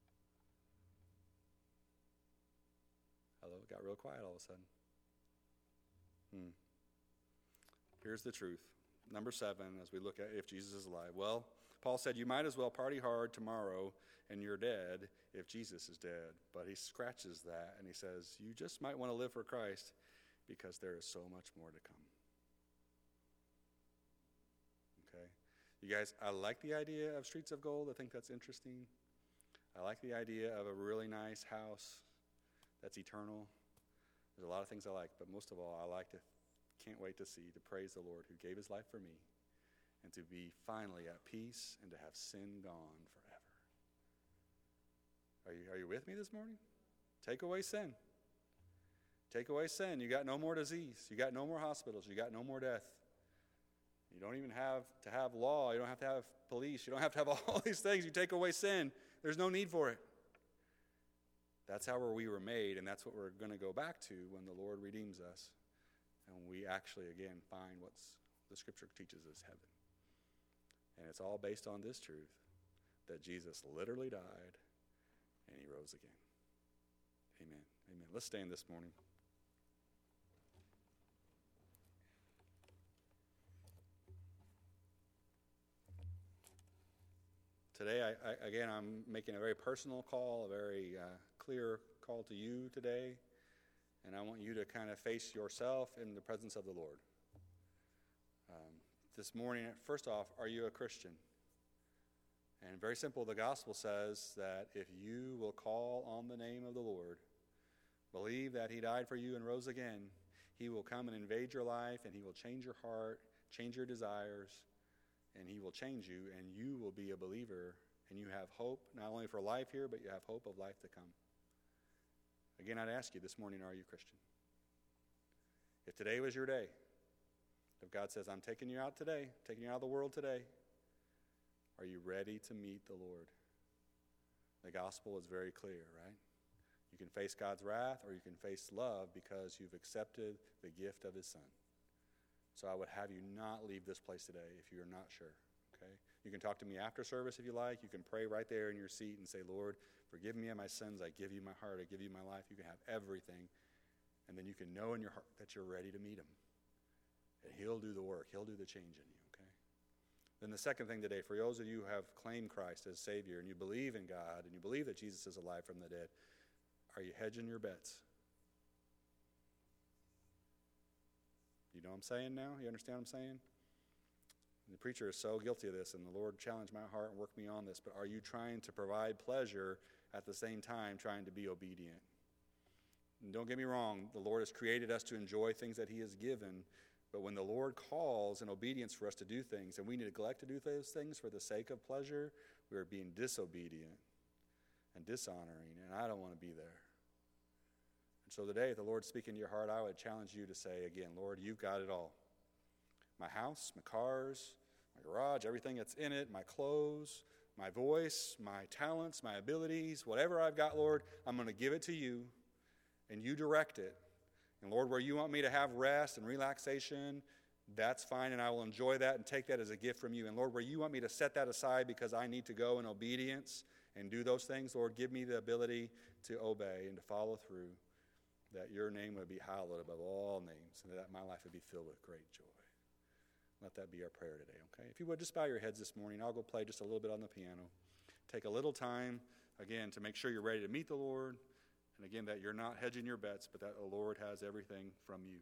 Hello, it got real quiet all of a sudden. Hmm. Here's the truth. Number seven, as we look at if Jesus is alive. Well, Paul said you might as well party hard tomorrow and you're dead if Jesus is dead. But he scratches that and he says, you just might want to live for Christ because there is so much more to come. Okay? You guys, I like the idea of streets of gold. I think that's interesting. I like the idea of a really nice house that's eternal. There's a lot of things I like, but most of all, I like to, can't wait to see, to praise the Lord who gave his life for me and to be finally at peace and to have sin gone forever. Are you, are you with me this morning? Take away sin. Take away sin. You got no more disease. You got no more hospitals. You got no more death. You don't even have to have law. You don't have to have police. You don't have to have all these things. You take away sin. There's no need for it. That's how we were made, and that's what we're going to go back to when the Lord redeems us. And we actually, again, find what the Scripture teaches us heaven. And it's all based on this truth, that Jesus literally died and he rose again. Amen. Amen. Let's stand this morning. Today, I, I, again, I'm making a very personal call, a very uh, clear call to you today. And I want you to kind of face yourself in the presence of the Lord. Um, this morning, first off, are you a Christian? And very simple, the gospel says that if you will call on the name of the Lord, believe that he died for you and rose again, he will come and invade your life, and he will change your heart, change your desires, and he will change you, and you will be a believer, and you have hope, not only for life here, but you have hope of life to come. Again, I'd ask you this morning, are you Christian? If today was your day, if God says, I'm taking you out today, taking you out of the world today, are you ready to meet the Lord? The gospel is very clear, right? You can face God's wrath or you can face love because you've accepted the gift of his Son. So I would have you not leave this place today if you're not sure, okay? You can talk to me after service if you like. You can pray right there in your seat and say, Lord, forgive me of my sins. I give you my heart. I give you my life. You can have everything. And then you can know in your heart that you're ready to meet him. And he'll do the work. He'll do the change in you, okay? Then the second thing today, for those of you who have claimed Christ as Savior and you believe in God and you believe that Jesus is alive from the dead, are you hedging your bets? You know what I'm saying now? You understand what I'm saying? The preacher is so guilty of this, and the Lord challenged my heart and worked me on this. But are you trying to provide pleasure at the same time trying to be obedient? And don't get me wrong, the Lord has created us to enjoy things that he has given. But when the Lord calls in obedience for us to do things, and we neglect to do those things for the sake of pleasure, we are being disobedient and dishonoring, and I don't want to be there. And so today, if the Lord's speaking to your heart, I would challenge you to say again, Lord, you've got it all. My house, my cars, my garage, everything that's in it, my clothes, my voice, my talents, my abilities, whatever I've got, Lord, I'm going to give it to you, and you direct it. And Lord, where you want me to have rest and relaxation, that's fine, and I will enjoy that and take that as a gift from you. And Lord, where you want me to set that aside because I need to go in obedience and do those things, Lord, give me the ability to obey and to follow through, that your name would be hallowed above all names, and that my life would be filled with great joy. Let that be our prayer today, okay? If you would, just bow your heads this morning. I'll go play just a little bit on the piano. Take a little time, again, to make sure you're ready to meet the Lord. And again, that you're not hedging your bets, but that the Lord has everything from you.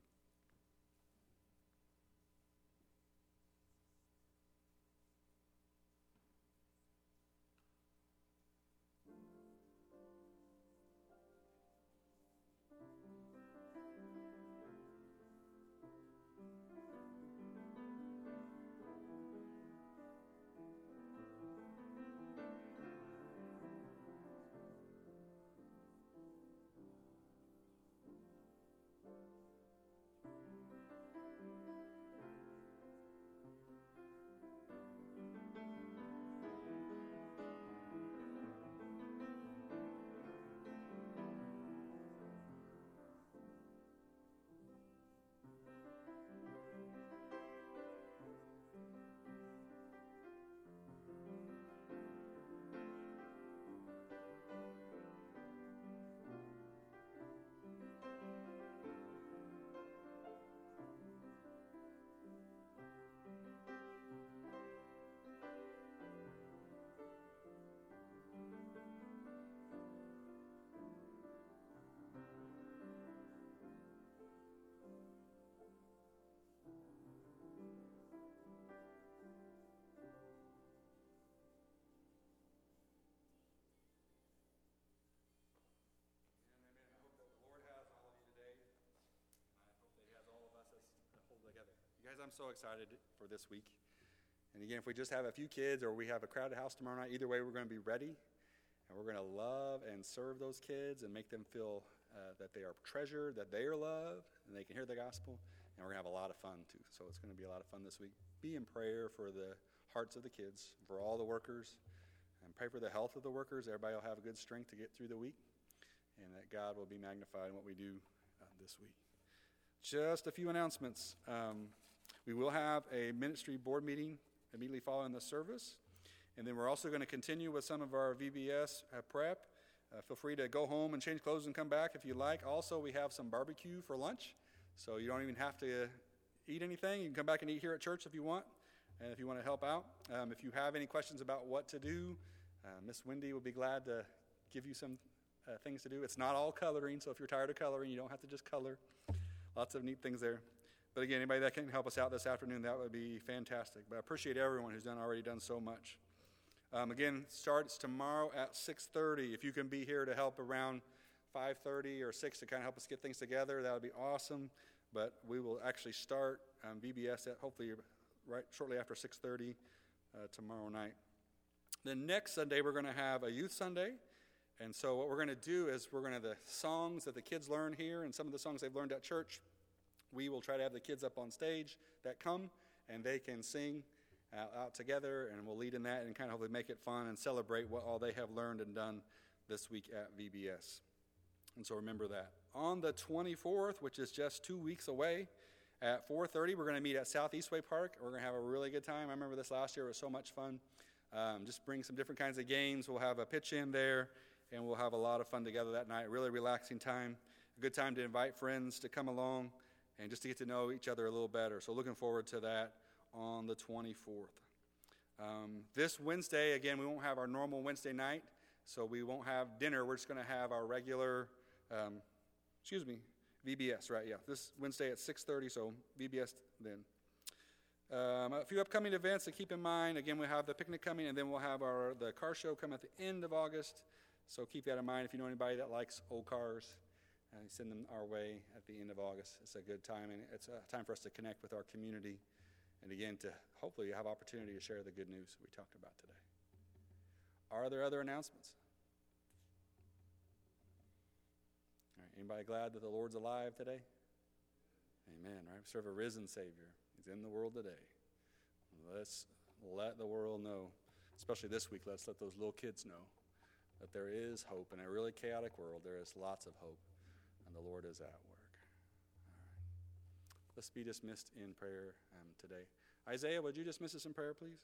You guys, I'm so excited for this week. And again, if we just have a few kids or we have a crowded house tomorrow night, either way, we're going to be ready. And we're going to love and serve those kids and make them feel uh, that they are treasured, that they are loved, and they can hear the gospel. And we're going to have a lot of fun, too. So it's going to be a lot of fun this week. Be in prayer for the hearts of the kids, for all the workers, and pray for the health of the workers. Everybody will have a good strength to get through the week, and that God will be magnified in what we do uh, this week. Just a few announcements. Um, we will have a ministry board meeting immediately following the service. And then we're also going to continue with some of our V B S uh, prep. Uh, feel free to go home and change clothes and come back if you like. Also, we have some barbecue for lunch. So you don't even have to eat anything. You can come back and eat here at church if you want, and if you want to help out. Um, if you have any questions about what to do, uh, Miss Wendy will be glad to give you some uh, things to do. It's not all coloring, so if you're tired of coloring, you don't have to just color. Lots of neat things there. But again, anybody that can help us out this afternoon, that would be fantastic. But I appreciate everyone who's done already done so much. Um, again, starts tomorrow at six thirty. If you can be here to help around five thirty or six to kind of help us get things together, that would be awesome. But we will actually start um, V B S at hopefully right shortly after six thirty uh, tomorrow night. Then next Sunday, we're going to have a Youth Sunday. And so what we're going to do is we're going to, the songs that the kids learn here and some of the songs they've learned at church, we will try to have the kids up on stage that come, and they can sing out, out together, and we'll lead in that and kind of hopefully make it fun and celebrate what all they have learned and done this week at V B S. And so remember that. On the twenty-fourth, which is just two weeks away, at four thirty, we're going to meet at South Eastway Park. We're going to have a really good time. I remember this last year. It was so much fun. Um, just bring some different kinds of games. We'll have a pitch in there, and we'll have a lot of fun together that night. Really relaxing time. A good time to invite friends to come along and just to get to know each other a little better. So looking forward to that on the twenty-fourth. Um, this Wednesday, again, we won't have our normal Wednesday night, so we won't have dinner. We're just going to have our regular, um, excuse me, V B S, right? Yeah, this Wednesday at six thirty, so V B S then. Um, a few upcoming events to keep in mind. Again, we have the picnic coming, and then we'll have our the car show come at the end of August. So keep that in mind. If you know anybody that likes old cars, uh, send them our way at the end of August. It's a good time, and it's a time for us to connect with our community, and again, to hopefully have opportunity to share the good news we talked about today. Are there other announcements? All right, anybody glad that the Lord's alive today? Amen, right? We serve a risen Savior. He's in the world today. Let's let the world know, especially this week, let's let those little kids know that there is hope. In a really chaotic world, there is lots of hope, and the Lord is at work. All right. Let's be dismissed in prayer um, today. Isaiah, would you dismiss us in prayer, please?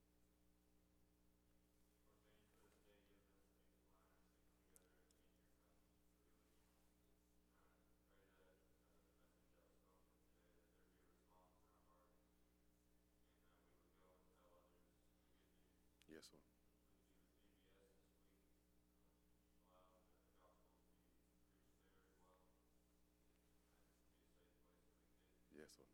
Yes, Lord. Yes, Lord.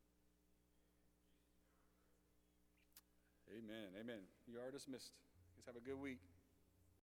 Amen. Amen. You are dismissed. Let's have a good week.